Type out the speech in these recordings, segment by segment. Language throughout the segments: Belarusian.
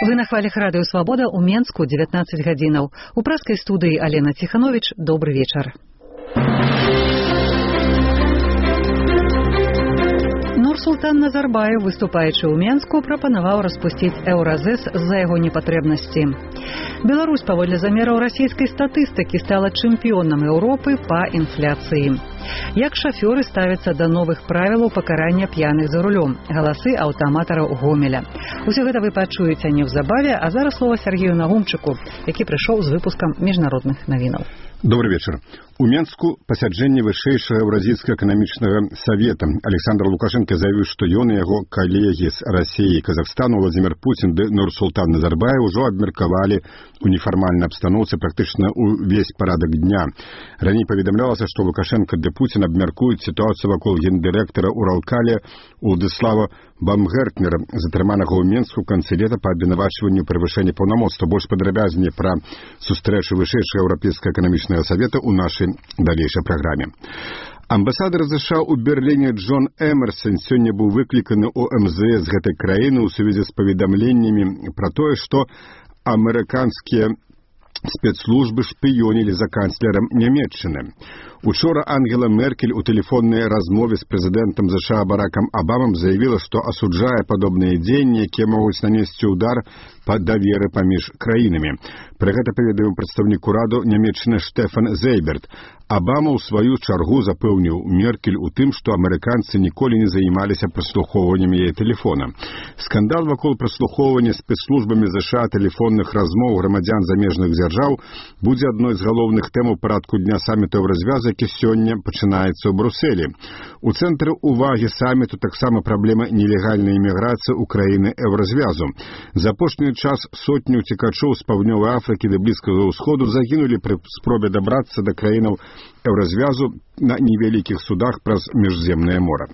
Вы на хвалях радыё «Свабода» ў Менску 19 гадзінаў. У праскай студыі Алена Ціханович. Добры вечар. Нурсултан Назарбаев, выступаючы ў Менску, прапанаваў распусціць Еўразэс з-за яго непатрэбнасці. Беларусь, паводле замераў расійскай статыстыкі, стала чэмпіёнам Еўропы па інфляцыі. Як шафёры ставяцца да новых правілаў пакарання п'яных за рулём? Галасы аўтаматараў Гомеля. Усё гэта вы пачуеце неўзабаве, а зараз слова Сергею Нагумчыку, які прыйшоў з выпускам міжнародных навінаў. Добрый вечер. У Менску пасяджэнне вышэйшага Еўразійскага эканамічнага савета. Александр Лукашенко заявіў, што ён і яго калегі з Расіі і Казахстану Владимир Путин ды Нурсултан Назарбаев ужо абмеркавалі у нефармальнай абстаноўцы практычна увесь парадак дня. Раней паведамлялася, што Лукашенко ды Путин абмяркуюць сітуацыю вакол гендырэктара Уралкаля Уладыслава Бамгертнера, затрыманага ў Менску ў канцы лета па абвінавачванню превышэння паўнамоцтва. Больш падрабязней пра сустрэчу вышэйшага Еўрапейскага эканамічнага савета ў нашай далейшай праграме. Амбасадар США ў Берліне Джон Эмерсон сёння быў выкліканы ў МЗС гэтай краіны ў сувязі з паведамленнямі пра тое, што амерыканскія спецслужбы шпіёнілі за канцлерам Нямецчыны. Учора Ангела Меркель у тэлефоннай размове з прэзідэнтам США Баракам Абамам заявіла, што асуджае падобныя дзеянні, якія могуць нанесці ўдар па даверы паміж краінамі. Пра гэта паведаміў прадстаўнік ураду Нямецчыны Штефан Зейберт. Абама ў сваю чаргу запэўніў Меркель у тым, што амерыканцы ніколі не займаліся праслухоўваннем яе тэлефона. Скандал вакол праслухоўвання спецслужбамі США тэлефонных размоў грамадзян замежных дзяржаў будзе адной з галоўных тэм у парадку дня саміту Еўразвязу, які сёння пачынаецца ў Брусэлі. У цэнтры ўвагі саміту таксама праблема нелегальнай іміграцыі ў краіны Еўразвязу. За апошні час сотні уцекачоў з паўднёвай Афрыкі да Блізкага ўсходу загінулі пры спробе дабрацца да краінаў Еўразвязу на невялікіх судах праз міжземнае мора.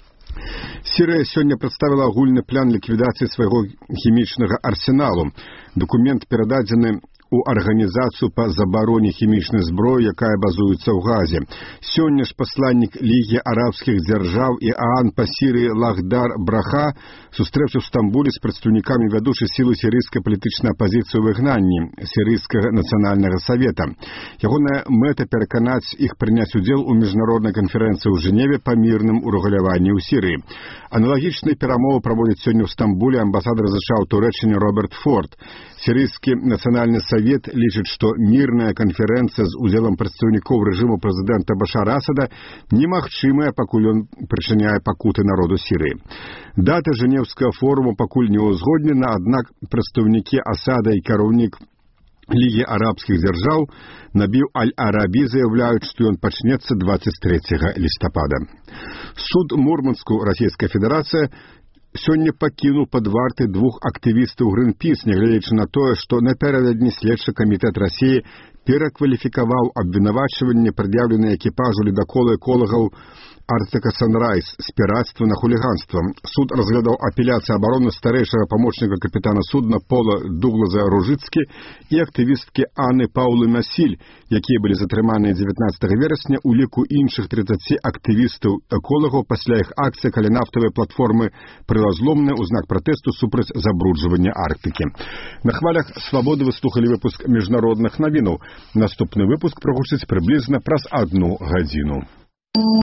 Сірыя сёння прадставіла агульны план ліквідацыі свайго хімічнага арсеналу. Дакумент перададзены у арганізацыю па забароне хімічнай зброі, якая базуецца ў Газе. Сёння ж пасланнік Лігі арабскіх дзяржаў і ААН па Сірыі Лахдар Браха сустрэўся ў Стамбуле з прадстаўнікамі вядучай сілы сірыйскай палітычнай апазіцыі ў выгнанні Сірыйскага нацыянальнага савета. Ягоная мэта пераканаць іх прыняць удзел у міжнароднай канферэнцыі ў Жэневе па мірным урэгуляванні ў Сірыі. Аналагічныя перамовы праводзіць сёння ў Стамбуле амбасадар США ў Турэччыне Роберт Форд. Сірыйскі нацыянальны савет лічыць, што мірная канферэнцыя з удзелам прадстаўнікоў рэжыму прэзідэнта Башара Асада немагчымая, пакуль ён прычыняе пакуты народу Сірыі. Дата Жэнеўскага форуму пакуль не ўзгоднена, аднак прадстаўнікі Асада і кіраўнік Лігі арабскіх дзяржаў Набіл Аль-Арабі заяўляюць, што ён пачнецца 23 лістапада. Суд Мурманску Расійская Федэрацыя сёння пакінуў пад вартай двух актывістаў Гринпіс, нягледзячы на тое, што напярэдадні следчы камітэт Расіі перакваліфікаваў абвінавачванне, прад'яўленае экіпажу ледакола эколагаў Арктика Санрайз з пірацтва на хуліганства. Суд разглядаў апеляцыю абароны старэйшага памочніка капітана судна Пола Дугласа Ружыцкі і актывісткі Анны Паулы Масіль, якія былі затрыманыя 19 верасня у ліку іншых 30 актывістаў-эколагаў пасля іх акцыі, каля нафтавай платформы прыла зломная ў знак пратэсту супраць забруджвання Арктыкі. На хвалях «Свабоды» вы слухалі выпуск міжнародных навінаў. Наступны выпуск прагучыць прыблізна праз 1 гадзіну.